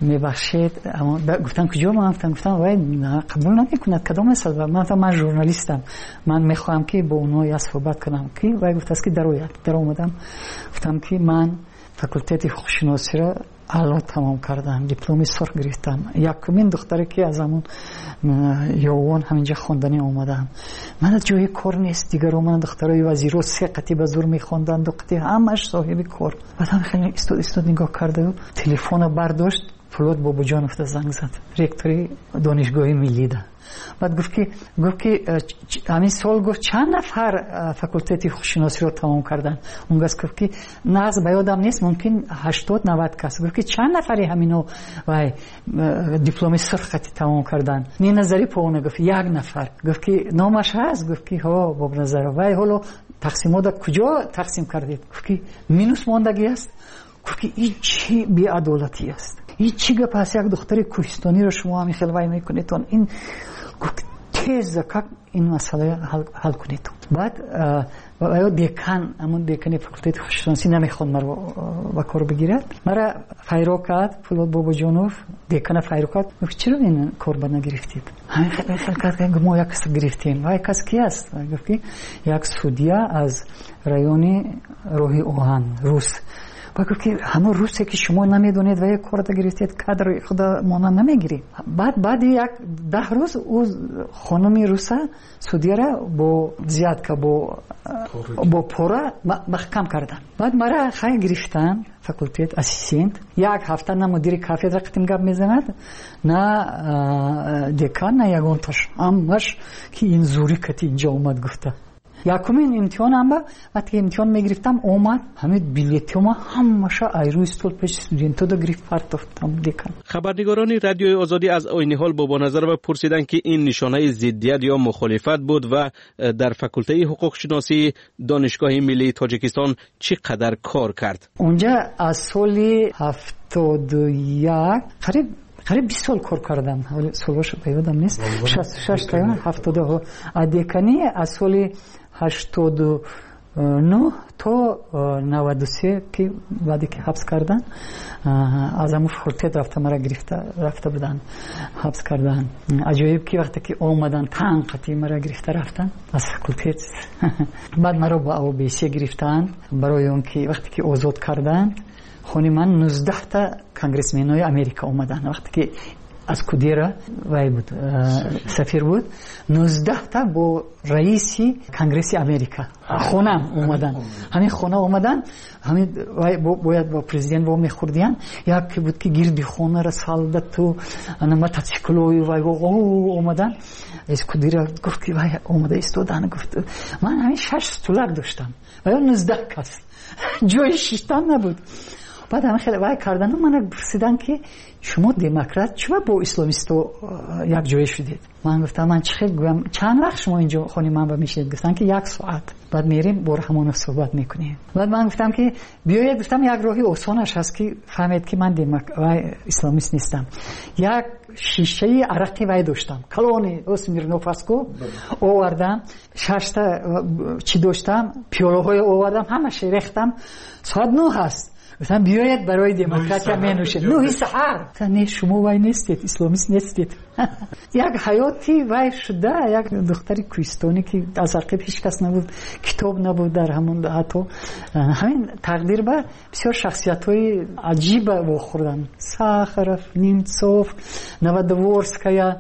میبخشید. اما گفتم کجا؟ من گفتم وای قبول نمیکند کدام مثال. من ژورنالیستم، من میخوام که با اونها یا صحبت کنم. که وای گفت است که در اومدم گفتم که من فاکولته حقوق شناسی را اعلا تمام کردم، دیپلم سرخ گرفتم. یکمین دختری که از همون یوان همینجا خواندنی اومدم. من از جای کار نیست دیگر. من دخترای وزیرو 3 قطعه به زور میخوندن، 2 قطعه همش صاحب کار. بعدم خیلی استاد نگاه کرده، تلفن برداشت، فولاد باباجانوف زنگ زد، رکتوری دانشگاه ملی ده. بعد گفت که همین سال گفت چند نفر فاکولته حقوق شناسی رو تمام کردن. اون گفت که نه از بیادم نیست، ممکن 80-90 کس. گفت که چند نفری همینو وای دیپلم سرختی تمام کردن. نه نظری پونه گفت 1 نفر. گفت که نامش هست؟ گفت که ها باب نظر. وای حالا تقسیمات کجا تقسیم کردید؟ گفت که مینوس ماندگی است. گفت که این چی بی‌عدالتی است؟ این چی گپ است؟ یک دختر کوهستانی رو شما همین خیلی وای میکنید این تیز این مسئله حل کنید. بعد دیکن، همون دیکن فاکولته حقوق شناسی نمیخواد مرا با کار بگیرد. مرا فیرو کرد فولاد باباجانوف، دیکن فیرو کرد. گفت چرا این کار بد نگرفتید؟ همین خیلی کرد. ما یک کس گرفتیم. وای کس کی است؟ گفت که یک سودیا از رایون روحی اوهان روس. گفت که همون روسه که شما نمیدونید و یک کار گرفتید کادر خدا مانا نمیگیری. بعد یک 10 روز او خانمی روسا سودیه را با زیاد که با پورا محکم کردن. بعد مرا خیلی گرفتن فاکولته اسیستنت. 1 هفته نه مدیر کافدرا قطیم گپ میزند، نه دکان، نه یگانتاش. همش که این زوری کتی اینجا اومد گفته. یکمین امتحان هم وقتی امتحان میگرفتم اومد همین بلیتم همش ایرو استول پیش استودنتو دو گرفت پرتافتم دیکن. خبرنگاران رادیوی آزادی از عین حال با نظر پرسیدند که این نشانه ضدیت یا مخالفت بود و در فاکولته حقوق شناسی دانشگاه ملی تاجیکستان چقدر کار کرد. اونجا از سال 71 قریب 20 سال کار کردم. حالا سالش پیادم نیست. 6 تا 70 ادکانی از سال 89 تا 93 که بعدی که حبس کردن از همون فاکولته رفته مرا رفته بودن حبس کردن. عجایب که وقتی که اومدن تنقیتی مرا گرفته رفتن از فاکولته. بعد مرا با اوبیسی گرفتن برای اون که وقتی که آزاد کردن خونی من 19 تا کنگرسمنای امریکا اومدن. وقتی که از کودیرا وای بود سفیر بود، 19 تا با رئیس کنگرس امریکا خونم اومدن. همین خونه اومدن، همین باید با پرزیدنت با میخوردیان. یک بود که گیردی خونه را سالدت تو انا موتورسیکلوی وای اومدن. از کودیرا گفت که وای اومده استودن. گفت من همین 6 دلار داشتم و 19 کس جای شیشتن نبود. بعد همه خیلی وای کردن و من پرسیدن که شما دموکرات چرا با اسلامیستو یک جای شدید؟ من گفتم من چند وقت شما اینجا خونه من با میشید؟ گفتن که 1 ساعت. بعد میریم با همون صحبت میکنیم. بعد من گفتم که بیاید، گفتم یک راهی آسانش هست که فهمید که من اسلامیست نیستم. یک شیشه عرقی وای داشتم، کلونی اسمیرنوفاسکو آوردم، 6 تا چی داشتم، پیاله های آوردم، همش ریختم. ساعت 9 هست. گفتم بیاید برای دموکراتیا مینوشید. 9 سحر. نه شما وای نیستید، اسلامیست نیستید. یک حیاتی وای شده. یک دختری کوهستانی که از عقب هیچ کس نبود، کتاب نبود در همون حتی همین تقدیر به بسیار شخصیت‌های عجیب واخوردن. ساخروف، نیمتسوف، نوودورسکایا.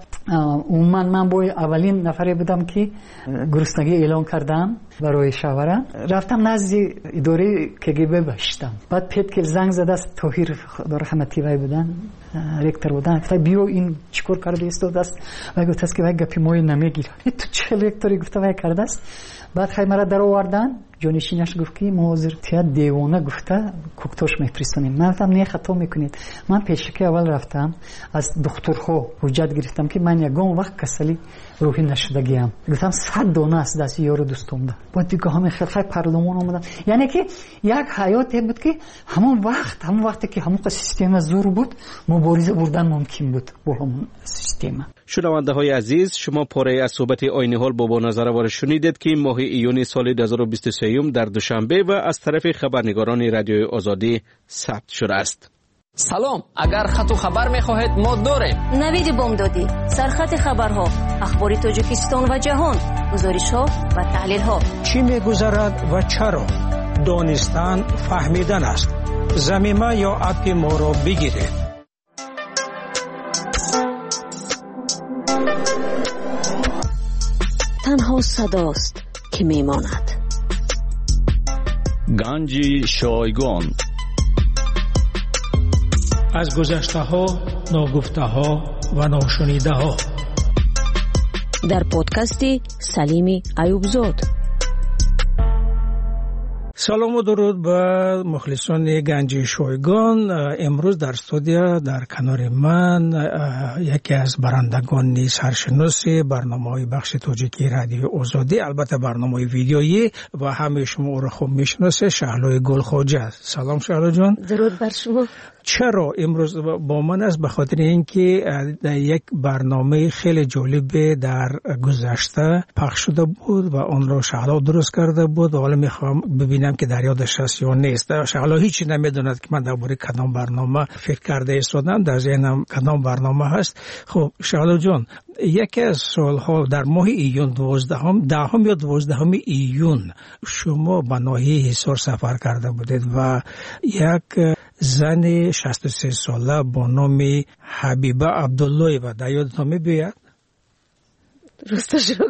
من با اولین نفری بودم که گرسنگی اعلان کردم برای شاوره. رفتم نزد اداره کگب باشتم. بعد پیت که زنگ زد است طاهر رحمتی وای بودن، رکتر بودن. گفت بیا این چیکار کرده استاد است؟ و گفت است که وای گپی مای نمیگیره. تو چه رکتری؟ گفت وای کرده است. بعد خیلی مرا در آوردن. جانشینش گفت که معذرت دیوانه گفته کوکتاش میفرستونیم. من گفتم نه خطا میکنید. من پیشکی اول رفتم از دکترها حجت گرفتم که من یگان وقت کسلی روحی نشدگیم. گفتم 100 دانه است دست یارو دوستم ده. بعد دیگه همه خیلی پارلمان اومدن. یعنی که یک حیاتی بود که همون وقتی که همون سیستم زور بود مبارزه بردن ممکن بود با همون سیستم. شنونده های عزیز، شما پاره از صحبت عین حال با نظر شنیدید که ماه ایون سال 2023 در دوشنبه و از طرف خبرنگاران رادیوی آزادی ثبت شده است. سلام، اگر خط و خبر می‌خواهید ما داریم. نوید بامدادی، سرخط خبرها، اخبار تاجیکستان و جهان، گزارش‌ها و تحلیل‌ها. چی می‌گذرد و چرا؟ دانستن فهمیدن است. زمینه یا اپی ما را بگیرید. تنها صداست که میماند. گنج شایگان. از گذشته ها، ناگفته ها و ناشنیده ها. در پادکستی سلیمی ایوبزاد. سلام و درود به مخلصان گنج شایگان. امروز در استودیو در کنار من یکی از برندگان سرشناس برنامه‌های بخش تاجیکی رادیو آزادی، البته برنامه ویدیویی و همه شما او را خوب میشناسه، شهلا گلخواجه. سلام شهلا جان. درود بر شما. چرا امروز با من است؟ به خاطر اینکه در یک برنامه خیلی جالب در گذشته پخش شده بود و آن را شهلا درست کرده بود و حالا میخوام ببینم که در یادش هست یا نیست. شهلا هیچی نمیدوند که من درباره کدام برنامه فکر کرده ایستادم، در ذهنم کدام برنامه هست. خب شهلا جان، یکی از سالها در ماه ایون 10 یا 12 ایون شما به ناحیه حصار سفر کرده بودید و یک زن 63 ساله با نام حبیبه عبدالله و در یادتان می‌بیاد؟ درستش رو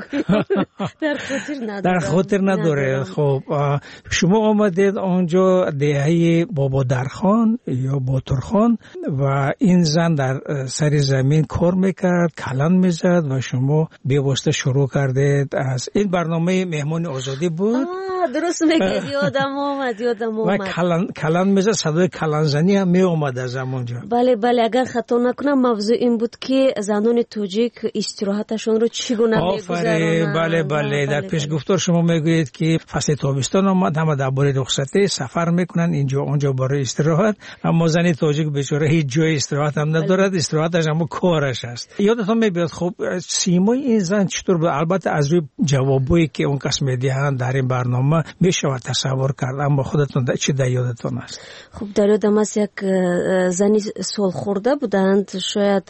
در خاطر نداره. خب شما آمدید آنجا دهه بابا درخان یا باترخان و این زن در سر زمین کار میکرد، کلان میزد و شما به واسطه شروع کردید. از این برنامه مهمان آزادی بود. درست میگید، یادم اومد. و کلان میزد، صدای کلان زنی هم می اومد از همونجا. بله، اگر خطا نکنم موضوع این بود که زنان تاجیک استراحتشون رو چگونه میگذرونن. بله. در پیش گفتار شما میگویید که فصل تابستان آمد، همه درباره رخصتی سفر میکنن اینجا اونجا برای استراحت، اما زن تاجیک بیچاره هیچ جای استراحت هم ندارد. استراحتش هم کارش است. یادتون میاد خب سیمای این زن چطور بود؟ البته از روی جوابایی که اون کس میدهند در این برنامه میشه تصور کرد، اما خودتون چی در یادتون است؟ خب در یادم است یک زنی سال خورده بودند، شاید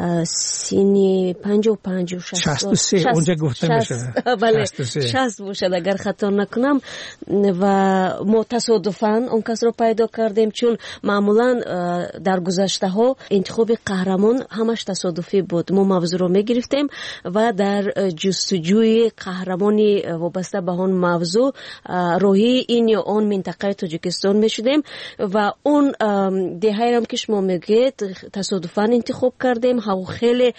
سینی 55 و 63 اونجا گفته میشه. بله 60 باشد اگر خطا نکنم. و ما تصادفاً اون کس رو پیدا کردیم، چون معمولاً در گذشته ها انتخاب قهرمان همش تصادفی بود. ما موضوع رو میگرفتیم و در جستجوی قهرمانی وابسته به اون موضوع روحی این یا اون منطقه تاجیکستان میشدیم و اون دهه هم که شما میگید تصادفاً انتخاب کردیم. هوا خیلی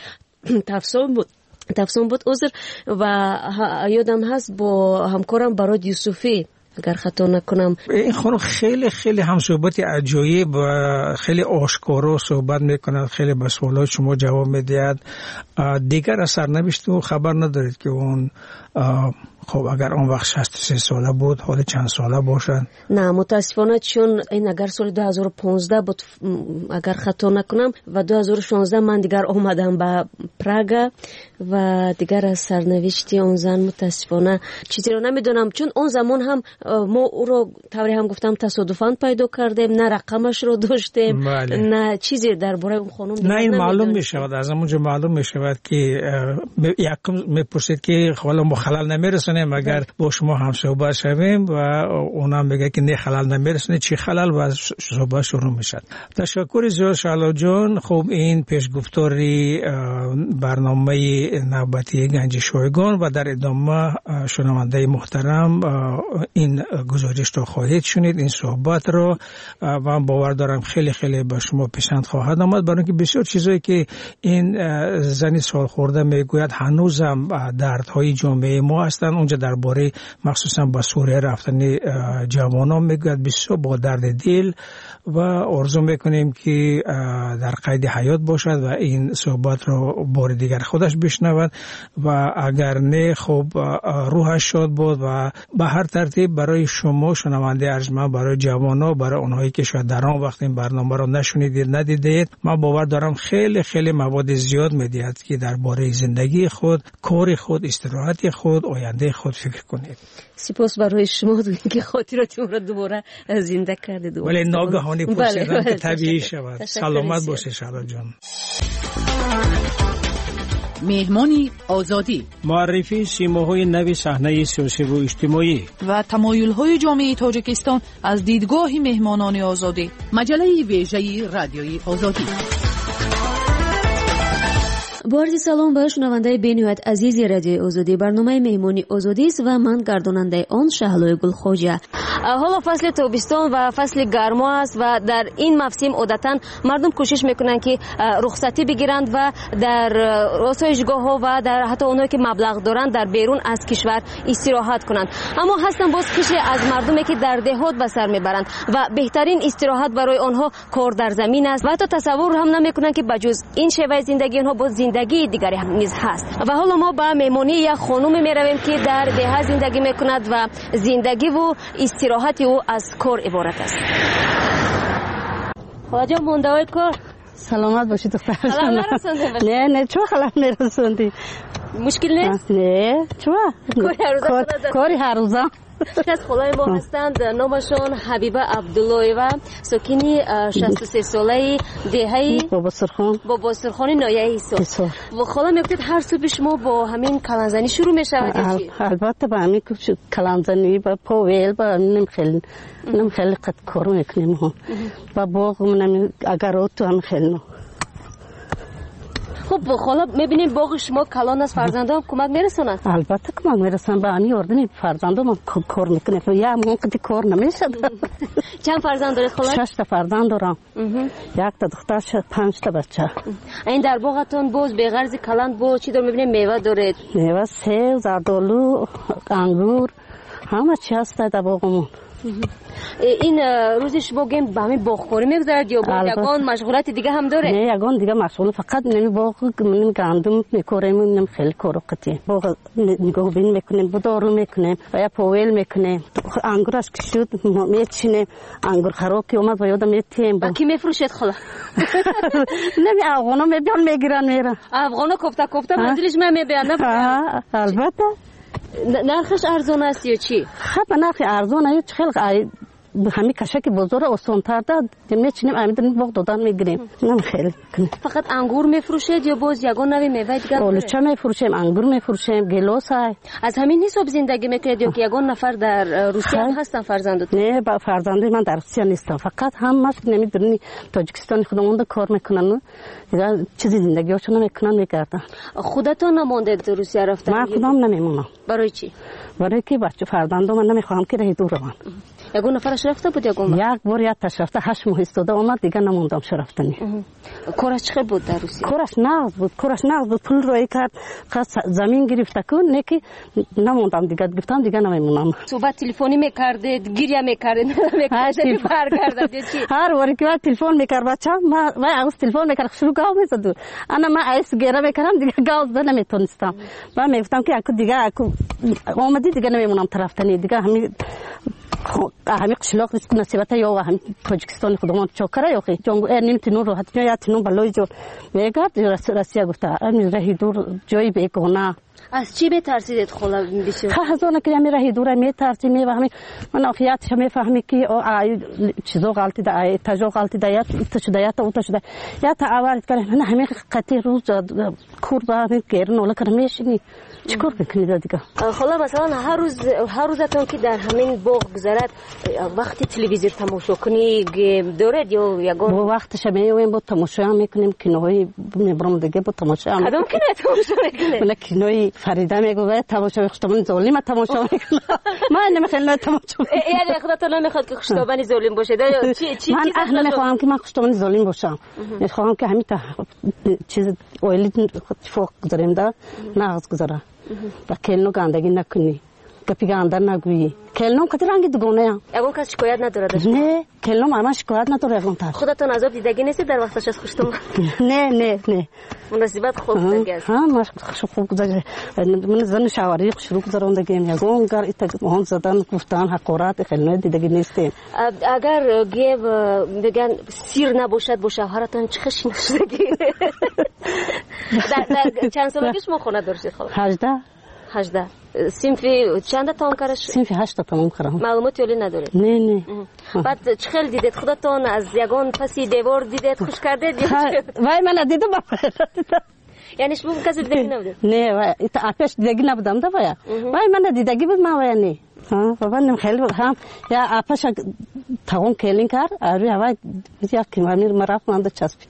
تفسون بود و یادم هست با همکارم براد یوسفی اگر خطا نکنم. این خانم خیلی خیلی هم صحبت عجایب و خیلی آشکارا صحبت میکنند، خیلی به سوالات شما جواب میدهد. دیگر از سرنوشت و خبر ندارید که اون خب اگر اون وقت 63 ساله بود حالا چند ساله باشد؟ نه متاسفانه، چون این اگر سال 2015 بود اگر خطا نکنم و 2016 من دیگر آمدم به پراگ و دیگر از سرنوشتی اون زن متاسفانه چیزی رو نمیدونم، چون اون زمان هم ما او رو طوری هم گفتم تصادفاً پیدا کردیم، نه رقمش رو داشتیم. بله. نه چیزی درباره اون خانم نه این معلوم میشود، از همونجا معلوم میشود که یکم میپرسید که حالا ما خلل نمیرسونیم اگر با شما هم صحبت شویم و اونم میگه که نه خلل نمیرسونه، چی خلل و صحبت شروع میشد. تشکر زیاد شهلا جان. خب این پیشگفتاری برنامه نوبتی گنج شایگان و در ادامه شنونده محترم این گزارش رو خواهید شنید، این صحبت رو، و باور دارم خیلی خیلی به شما پسند خواهد آمد، برای اینکه بسیار چیزایی که این زنی سال خورده میگوید هنوزم دردهای جامعه ما هستند. اونجا درباره مخصوصا با سوریه رفتن جوانان میگوید بسیار با درد دل و آرزو میکنیم که در قید حیات باشد و این صحبت رو بار دیگر خودش بشنود و اگر نه خب روحش شاد بود و به هر ترتیب برای شما شنونده ارجمند، برای جوانان، برای اونهایی که شاید در آن وقت این برنامه رو نشنیدید ندیدید، من باور دارم خیلی خیلی مواد زیاد میدهد که درباره زندگی خود، کار خود، استراحت خود، آینده خود فکر کنید. سپاس برای شما که خاطراتتون رو دوباره زنده کردید. ولی ناگهانی پرسیدم که طبیعی شود. سلامت باشه شهلا جان. مهمانی آزادی، معرفی سیماهای نوی صحنه سیاسی و اجتماعی و تمایل‌های جامعه تاجیکستان از دیدگاه مهمانان آزادی. مجله ویژه رادیوی آزادی. بارد سلام به شنونده بین‌نهایت عزیز رادیو آزادی. برنامه مهمانی آزادی است و من گرداننده آن شهلای گلخوجه. حالا فصل تابستان و فصل گرما است و در این موسم عادتاً مردم کوشش میکنن که رخصتی بگیرند و در آسایشگاه‌ها و در حتی اونایی که مبلغ دارند در بیرون از کشور استراحت کنند. اما هستن باز کشی از مردمی که در دهات به سر میبرند و بهترین استراحت برای آنها کار در زمین است و حتی تصور هم نمیکنن که بجز این شیوه زندگی آنها باز زندگی دیگری هم نیز هست. و حالا ما به مهمانی یک خانم میرویم که در دهات زندگی میکند و زندگی و استراحت او از کار عبارت است. خواجه مونده‌های کار سلامت باشی دختر. خلال نرسوندی؟ نه چرا خلال نرسوندی؟ مشکل نیست؟ نه چرا؟ کاری هر روزا. از خلای ما هستند، نامشون حبیبه عبدالله و ساکنی 63 ساله دهه بابا سرخان نایه ایسا. و خلا میگفتید هر صبح شما با همین کلانزنی شروع میشود یا چی؟ البته با همین کلانزنی با پاویل با نمیخیلی قد کارو میکنیم و باغ اگر تو هم خیلی. خب خالا میبینیم باغ شما کلان از فرزندان کمک میرسونن؟ البته کمک میرسن، به همین اردنی فرزندان هم کار میکنه یا موقعی کار نمیشه. چند فرزند دارید خالا؟ 6 تا فرزند دارم. یک تا دختر 5 تا بچه. این در باغتون باز به غرض کلان با چی دار میبینیم؟ میوه دارید؟ میوه سیب، زردآلو، انگور، همه چی هست در باغمون. این روز شما گیم به همین باغکاری میگذرد یا با یگان مشغولات دیگه هم داره؟ نه یگان دیگه مشغول، فقط نمی باغ گندم میکاریم، نمی خیلی کارو قطعی باغ نگاه بین میکنیم، بدارو میکنیم و یا پاویل میکنیم. انگورش که شد میچینیم، انگور خراب که اومد و یادم میتیم. با کی میفروشید خلا؟ نمی افغانا میبیان میگیرن میرن. افغانا کوفته منزلش میبیان نه؟ البته. نرخش ارزان است یا چی؟ خب نرخ ارزان است، خیلی همین کشک بزرگ آسان‌تر داد میچینیم همین باغ دادن میگیریم. خیلی فقط انگور میفروشید یا باز یگان نوی میوه دیگه؟ اولچه میفروشیم، انگور میفروشیم، گیلاس های. از همین حساب زندگی میکنید یا که یگان نفر در روسیه هم هستن فرزندتون؟ نه با فرزندی من در روسیه نیستم، فقط همش نمیدونی تاجیکستان خودمون کار میکنن، دیگه چیزی زندگیشون نمیکنن میگردن. خودتون نموندید روسیه رفتن؟ من خودم نمیمونم. برای چی؟ برای که بچه فرزندم من نمیخوام که راه دور روم. یگان نفرش رفته بود یگان؟ یک بار یک رفته 8 ماه استاده اومد دیگه نموندم رفتنی. کارش چقدر بود در روسیه؟ کارش نقد بود، پول روی کرد، زمین گرفته کن نکی نموندم دیگه، گفتم دیگه نمیمونم. صحبت تلفنی میکردید، گریه میکردید، برگردید چی؟ هر واری که تلفن میکرد بچه‌م من از تلفن میکرد شروع گاو میزد. انا من ایس گریه میکردم دیگه گاو زدن نمیتونستم. من میگفتم که اكو دیگه اومدی دیگه نمیمونم رفتنی دیگه همین قشلاق ریسک نصیبت یا هم تاجیکستان خودمون چوکره یا خی جنگ نمیتونن رو حتی یا تنو بالای جو میگرد راسیا گفته امیر راه دور جایی بگونه. از چی بترسیدید خلا بسیار؟ خزانه که امیر راه دور میترسیم میفهمی من افیاتش میفهمی که چیزو غلطی ده تجو غلطی ده یا تشدیات او تشدی یا تعاورت کنه من همین قطعی روز کوربا میگیرن ولی کرمیشنی چیکار میکنید دیگه؟ خلا مثلا هر روزتون که در همین باغ گذرد وقتی تلویزیون تماشا کنی دارید یا یگان؟ وقتش میویم با تماشا میکنیم کینوی میبرم دیگه با تماشا کدام کینوی تماشا میکنید؟ من کینوی فریده میگه تماشا خشتابانی ظالم تماشا میکنم. من نمیخوام تماشا. یعنی خودتون نمیخواد که خشتابانی ظالم باشه؟ چی من اهل نمیخوام که من خشتابانی ظالم باشم. میخوام که همین چیز اویلی فوق گذاریم دا ناز گذاره. و کلنو گندگی نکنی. گپی اندر نگویی. کلنم کتی رنگی دوگانه ام. اگه کس شکایت نداره داشت؟ نه کلنم اما شکایت نداره اگه تر. خودتون عذاب دیدگی نیستی در وقتش از خوشتون؟ نه مناسبت خوب گذشت. ها ما خوب گذشت. من زن شواری شروع کردم دگیم یکم کار ایت مهم زدن گفتن حقارت خیلی دیدگی نیستی. اگر گیو بگن سیر نباشد با شوهرتون چه خشی نشدگی؟ در چند سالگیش ما خونه داشتید خاله؟ 18. سینفی چند تام کارش؟ سینفی 8 تام کردم. معلومات یالی نداره؟ نه. بعد چه خیلی دیدید خودتون از یگان پسی دیوار دیدید خوش کردید؟ وای من دیدم یعنی شما کسی دیدگی نبودید؟ نه وای آتش دیدگی نبودم دا وای من دیدگی بود ما وای نه. بابا نم خیلی هم یا آتش تاون کلین کار آری وای یا کی مرافت مانده چسبید.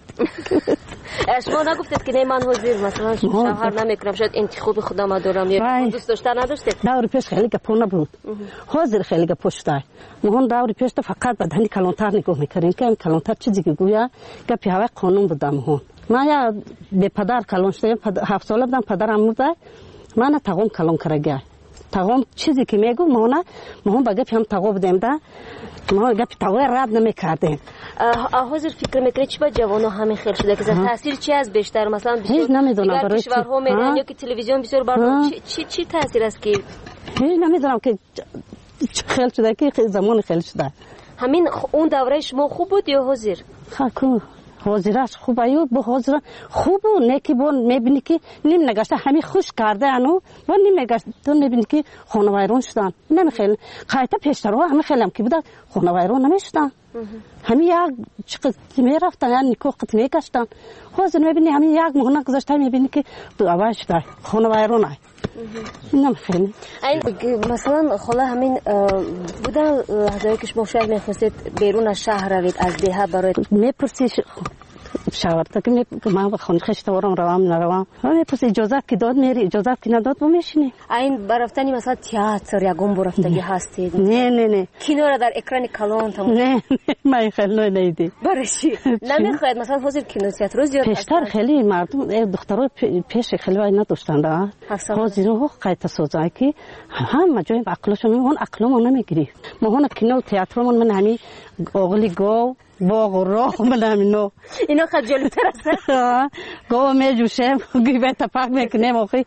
شما نگفتید که نه من حاضر مثلا شوهر نمیکنم شاید انتخاب خودم دارم یا دوست داشتن نداشتید؟ داوری پیش خیلی گپونه بود. حاضر خیلی گپشتای. مهون داوری پیش تو فقط بدنی کلانتر نگاه میکردیم که کلانتر چیزی که گویا گپی هوا قانون بودم مهون. ما یا به پدر کلان شدم 7 ساله بودم پدرم مرده. من تاون کلان کرده. تاون چیزی که میگم مهون با گپی هم تاو بودم دا. ما گپی تاو رد نمیکردیم. حاضر فکر میکنید چی با جوانو همین خیلی شده که تاثیر چی از بیشتر مثلا هیچ نمیدونم برای کشورها میرن یا که تلویزیون بسیار برنامه چی تاثیر است که هیچ نمیدونم که خیلی شده که زمان خیلی شده. همین اون دوره شما خوب بود یا حاضر؟ خاکو حاضرش خوب ایو با حاضر خوب نه که بون میبینی که نیم نگاشته همین خوش کرده انو با نیم نگاشته تو میبینی که خانوایرون شدن نمیخیل خیلی پیشترها همین خیلی هم که بوده خانوایرون نمیشدن همین یک چقدر میرفتن یا نیکو قط میکشتن حاضر میبینی همین یک مهنه گذاشته میبینی که دو آواز شده خانوایرون های نمیخیل مثلا خاله همین بودن لحظه‌ای که شما شاید میخواستید بیرون از شهر روید از دیها برای میپرسی شاور تا که ما بخون خشتوارم روام نروام میپرسی اجازه که داد میری اجازه که نداد با میشینی این برفتنی مثلا تئاتر یا گم برفتگی هستید نه کینو را در اکران کلان تمام نه ما خیلی نیدی برای چی نمیخواید مثلا حاضر کینو تئاتر روز زیاد پیشتر خیلی مردم دخترای پیش خیلی وای نداشتن دا حاضر رو قایت سوزای که هم جای عقلشون اون عقلمون نمیگیری ما هون کینو تئاترمون من همین اوغلی گو باغ و راه منامینو اینا خجالت است گو میجوشه گیبه تپاک میکنه موقعی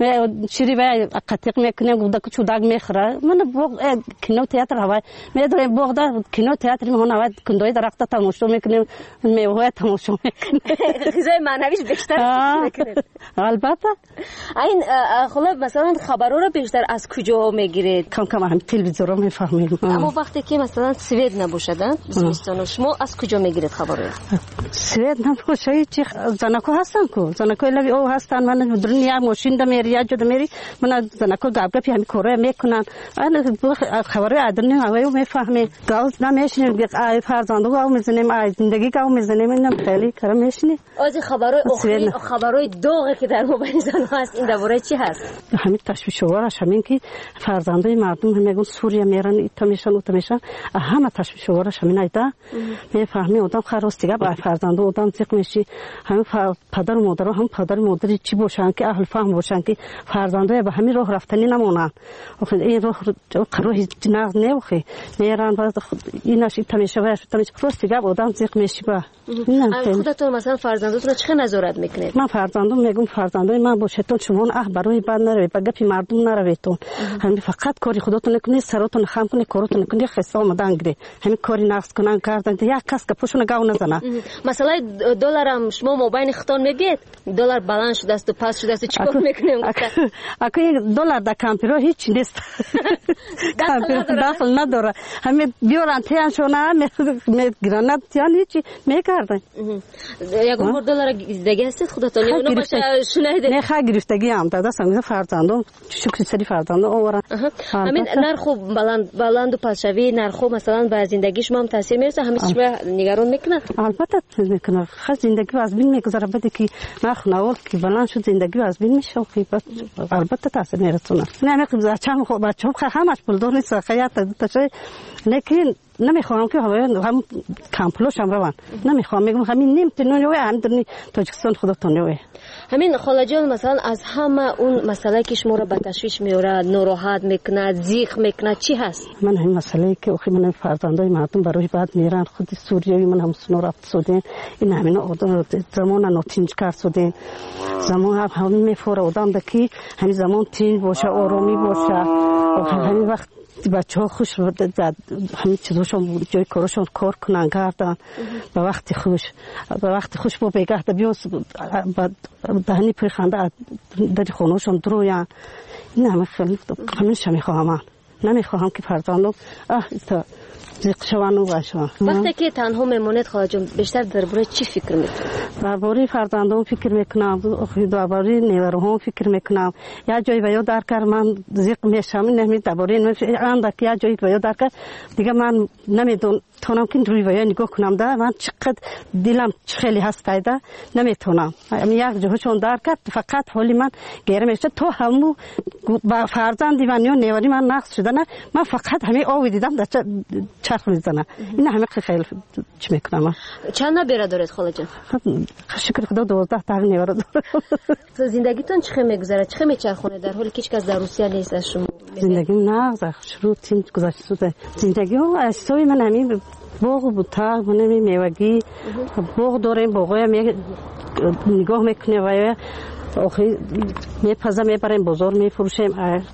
شیری به قطیق میکنه گودا که چوداگ میخره من باغ کینو تئاتر هوا میدارم باغ دا کینو تئاتر میهون هوا کندوی درخت تماشا میکنیم میوه تماشا میکنیم غذای معنویش بیشتر میکنه البته این خلا مثلا خبرها رو بیشتر از کجا میگیرید کم هم تلویزیون میفهمیم اما وقتی که مثلا سوئد نباشدن زمستان شما از کجا میگیرید خبرها سوئد نباشه چی زنکو هستن کو زنکو لوی او هستن من دنیا ماشین د میری یا جد میری من زنکو گابگپی هم کاره میکنن انا خبرهای ادرنی هوایو میفهمی گاز نمیشنیم ای فرزندو او میزنیم ای زندگی او میزنیم اینم خیلی کارم میشنی از خبرهای اخری خبرهای داغی که در موبایل زن هست این درباره چی هست همین تشویش آورش همین که فرزندای مردم میگن سوریه میرن ایتا میشن همه تشویش آورش همین ایدا میفهمی آدم خلاص دیگه با فرزند آدم چیک میشی همین پدر و مادر هم پدر و مادری چی باشن که اهل فهم باشن که فرزندای به همین راه رفتنی نمونن آخه این راه هیچ ناز نمیخوی میرن بعد ایناش تمیشه راست دیگه آدم چیک میشی با خودتون مثلا فرزنداتون چه نظارت میکنید من فرزندم میگم فرزندای من باشتون شما برای بد نروید با گپی مردم نرویدتون همین فقط کاری خودتون نکنید سرتون خام کنید کارتون نکنید خسته آمدن گیری همین کاری نقص کنن کردن یک کس که پوشون گاو نزنه مثلا دلار هم شما موبایل خطان میگید دلار بلند شده است و پس شده است چیکار میکنیم اگه این دلار در کامپیوتر هیچ نیست داخل نداره همین بیارن تیان شونه میگیرن تیان هیچی میکردن یکم بار دلار دیگه است خودتون یا اونو باشه شنیدید نه خا گرفتگی هم دادا سنگ فرزندم شکر سری فرزندم اورا همین نرخ بلند و پسشوی نرخ مثلا به زندگی شما هم تاثیر میرسه همین شما نگران میکنه البته میکنه خاص زندگی از بین میگذره بده که نرخ نوال که بلند شد زندگی از بین میشه البته تاثیر میرسونه نه میگم بچه‌م خب همش پول دور نیست خیاط تاشه لیکن نمیخوام که هم کمپلوش هم روان نمیخوام میگم همین نیم تنوی هم تاجیکستان خودتونه. همین خاله جان مثلا از همه اون مسئله که شما را به تشویش میاره ناراحت میکنه زیق میکنه چی هست؟ من همین مسئله که اخی من فرزندای مردم برای بعد میرن خود سوریایی من هم سنو رفت شدیم این همین زمان نوتینج کرد شدیم زمان همین میفوره آدم دکی همین زمان تین باشه آرامی باشه همین وقت بچه ها خوش همین چیزاشون جای کارشون کار کنن گردن به وقت خوش با بگه دا بیاس دهنی پریخنده در خونهشون درویان این همه خیلی همیشه میخواهم نمیخواهم که فرزندم زیقشوانو باشه. وقتی که تنها میمونید خاله جون بیشتر درباره چی فکر میکنید؟ درباره فرزندم فکر میکنم درباره نیروهم فکر میکنم یا جایی ویا در کار من زیق میشم نمیدونم درباره آن یا جایی ویا در کار دیگه من نمیدونم تونم که روی ویا نگاه کنم ده من چقدر دلم خیلی هست پیدا نمیتونم یک جهشون در کرد فقط حالی من گیره میشه تو همو با فرزندی من یا نیوری من نقص شده نه من فقط همین آوی دیدم در چرخ میزنه این همه خیلی چی میکنم. چند نبیره دارید خاله جان؟ شکر خدا 12 تا نیوره دارم. زندگیتون چه میگذره چه میچرخونه در حالی که هیچ کس در روسیه نیست از شما؟ زندگیم نه شروع تیم گذشته شده زندگی ها اصلی من همین باغ بوده من میوگی باغ داریم باغای نگاه میکنه و آخری میپزه میبریم بازار میفروشیم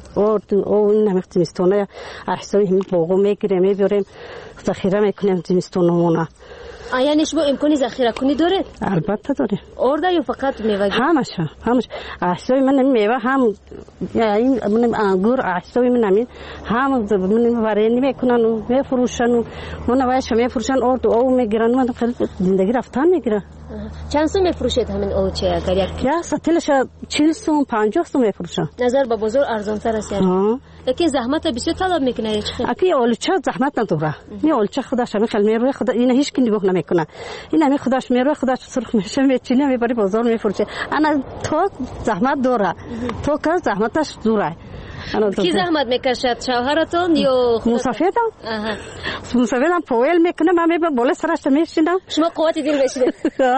این همه زمستانه احسایی همین باغو میگیریم میبریم ذخیره میکنیم زمستانمونه. یعنی شما امکانی ذخیره کنی داره؟ البته داره. آرده یا فقط میوه؟ همش احسایی من میوه هم این من انگور احسایی من همین هم من ورینی میکنن و میفروشن و من وایش میفروشن آرد او میگیرن من خیلی زندگی رفتن میگیره. چند سو میفروشید همین اوچه اگر یک سطلش 40 سو 50 سو میفروشن. نظر به بازار ارزان تر است یعنی. لیکن زحمت بسیار طلب میکنه چه؟ اکی اولچه زحمت نداره. می اولچه خودش همین خیلی میروه خدا این هیچ کی نگاه نمیکنه. این همین خودش میروه خودش سرخ میشه میچینه میبری بازار میفروشه. انا تو زحمت داره. تو که زحمتش دوره. کی زحمت میکشد شوهرتون یا مسافرتون؟ مسافرتون پویل میکنه من میبرم بالا سرش میشینم. شما قوت دل بشید.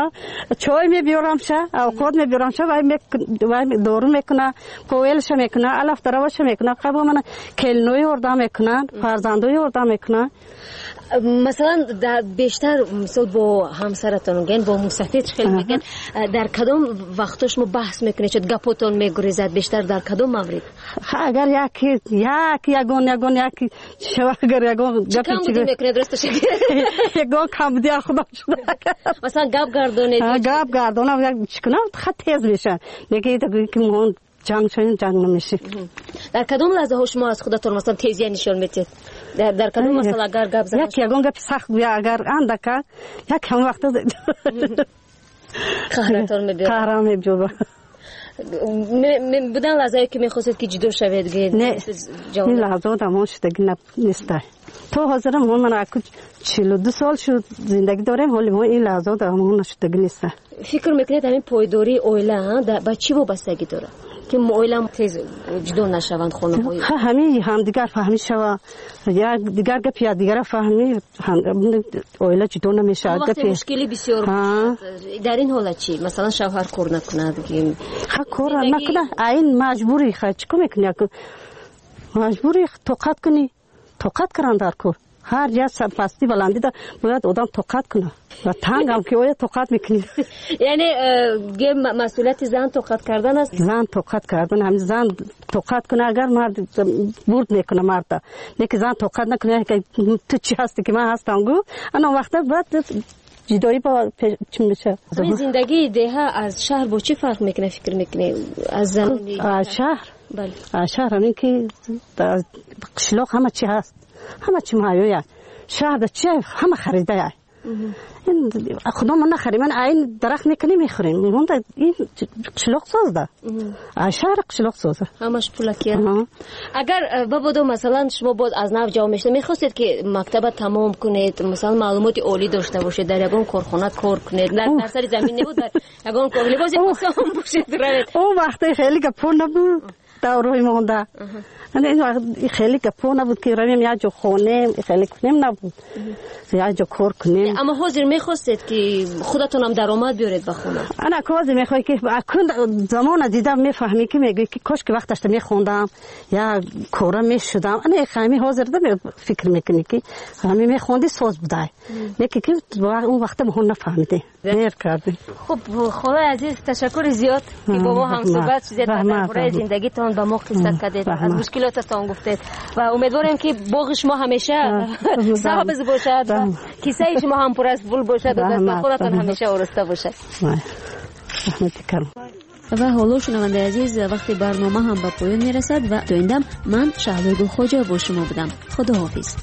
چای میبیارم شه اوقات میبیارم شه و دورو میکنه پویلش میکنه الف دروش میکنه قبل من کلنوی وردا میکنن فرزندوی وردا میکنن. مثلا بیشتر مثلا با همسرتون گن با مسافرت خیلی میگن در کدام وقتش ما بحث میکنید چه گپاتون میگریزد بیشتر در کدام مورد؟ اگر یکی شو اگر یگون گپی چی میکنید درستش یگون کم دیار خدا شده مثلا گپ گردونید چیکنم خط تیز میشه میگه که مون جنگ نمیشه. در کدام لحظه ها شما از خودتون مثلا تیزی نشون میدید؟ در کدام مثلا اگر گپ زدن یگون گپ سخت بیا اگر اندکه یک هم وقت قهرتون میبیاره بودن لحظه که میخواستید که جدا شوید نه این لحظه دمون شدگی نیست. تو حاضرم من اکو 42 سال شد زندگی دارم ولی این لحظه دمون نشدگی نیست. فکر میکنید همین پایداری اویله با چی وابستگی داره که اویله تیز جدا نشوند خانم های همین هم دیگر فهمی شوه یا دیگر گپ دیگر فهمی اویله جدا نمیشه. وقتی مشکلی بسیار در این حالت چی مثلا شوهر کار نکنه دیگه کار نکنه این مجبوری چیکار میکنی مجبوری طاقت کنی طاقت کردن در کار هر جا پستی بلندی دا باید آدم طاقت کنه و تنگ هم که باید طاقت میکنی. یعنی مسئولیت زن طاقت کردن است. زن طاقت کردن همین زن طاقت کنه اگر مرد برد میکنه مرد نیک زن طاقت نکنه که تو چی هستی که من هستم گو انا وقتا بعد جدایی با چی میشه. این زندگی ده از شهر با چی فرق میکنه فکر میکنی از زنانی از شهر؟ بله شهر همین که قشلاق همه چی هست همه چی مایویه شهر چی همه خریده این خدا من نخریم من این درخت میکنی میخوریم این قشلاق سازده شهر قشلاق سازده همش پولکیه. اگر بابا مثلا شما باید از نو جا میشته میخواستید که مکتب تمام کنید مثلا معلومات عالی داشته باشید در یگان کارخانه کار کنید در سر زمین نبود در یگان کار لباس پوسان باشید اون وقتی خیلی گپون نبود روی مونده. این خیلی گپو نبود که رویم یا جو خونه خیلی کنیم نبود یا جو کار کنیم. اما حاضر میخواستید که خودتون هم درآمد بیارید به خونه؟ انا کازی میخوای که اکن زمان دیدم میفهمی که میگی که کاش که وقتش میخوندم یا کارا میشدم. انا خیلی حاضر دم فکر میکنی که همین میخوندی ساز بودای یکی که اون وقت مون نفهمیدی دیر کردی. خب خدای عزیز تشکر زیاد که با ما هم صحبت شدید و درباره زندگیتون با ما قصه کردید از مشکلاتتون گفتید و امیدوارم که باغ شما همیشه سبز باشد و کیسه شما هم پر از پول باشد و دست خودتون همیشه آراسته باشد. و حالا شنونده عزیز وقتی برنامه هم به پایان میرسد و دویندم من شهلا گلخواجه با شما بودم. خداحافظ.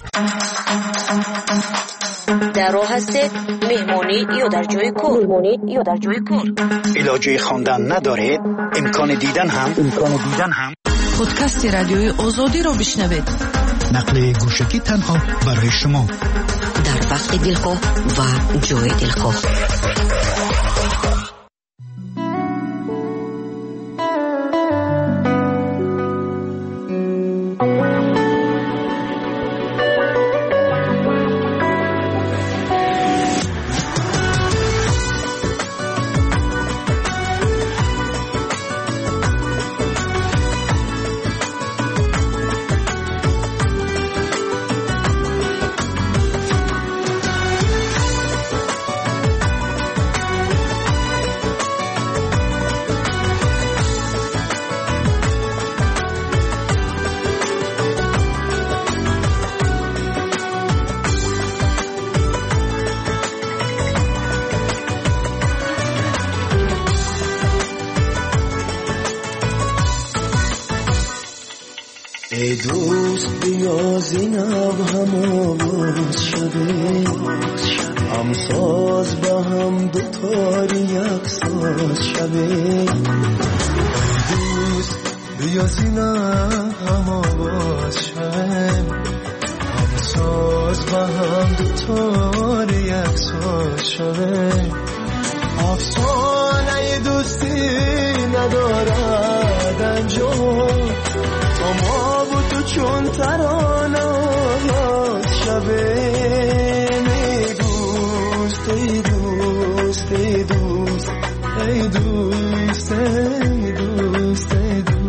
در راه هستید مهمانی یا در جای کار علاجه خواندن ندارید امکان دیدن هم پادکست رادیوی آزادی رو بشنوید. نقل گوشکی تنها برای شما در وقت دلخواه و جای دلخواه. ای دوست بیا زینب هم آواز شده هم ساز با هم دوتاری یک ساز شده. ای دوست بیا زینب هم آواز شده هم ساز با هم دوتاری یک ساز شده. افسانه دوستی ندارد انجام ما بود تو چون ترانه شبه. ای دوست ای دوست ای دوست ای دوست ای دوست ای دوست.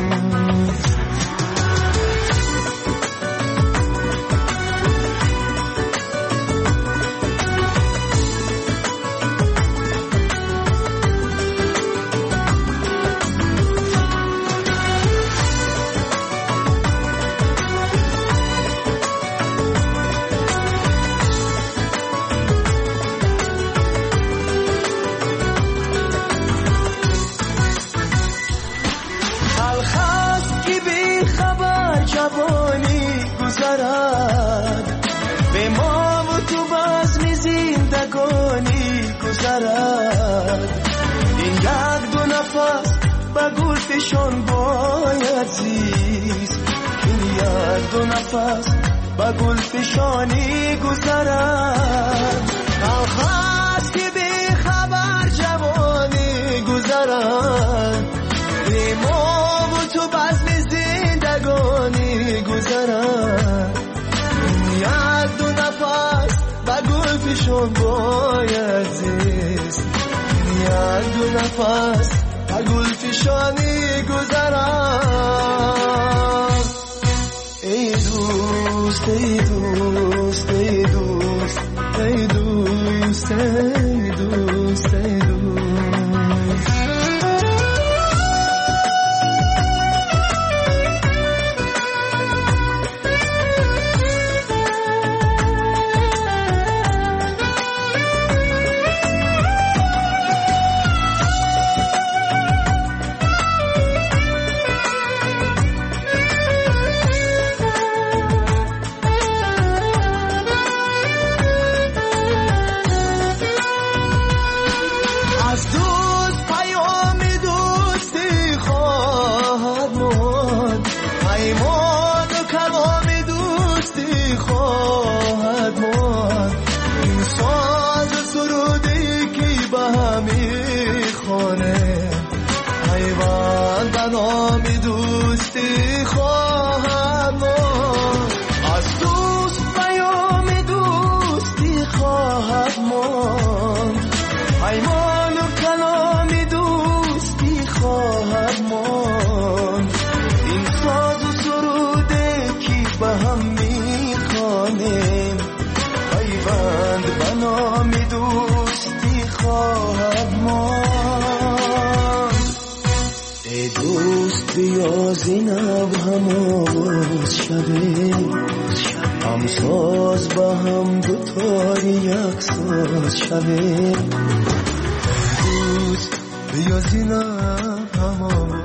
به ما و تو بزم زندگانی گذرد. این یک دو نفس با گل فشان باید زیست. این یک دو نفس با گل فشانی گذرد. خواست که بی خبر جوانی گذرد. به ما و تو بزم زندگانی گذرد. یک دو نفس با گل پیشون باید زیست. یک دو نفس با گل پیشانی گذرم. ای دوست ای دوست ای دوست ای دوست ای دوست ای دوست. بیا زینب هم آواز شبه هم ساز با هم دوتای یک ساز شبه دوست بیا زینب هم آواز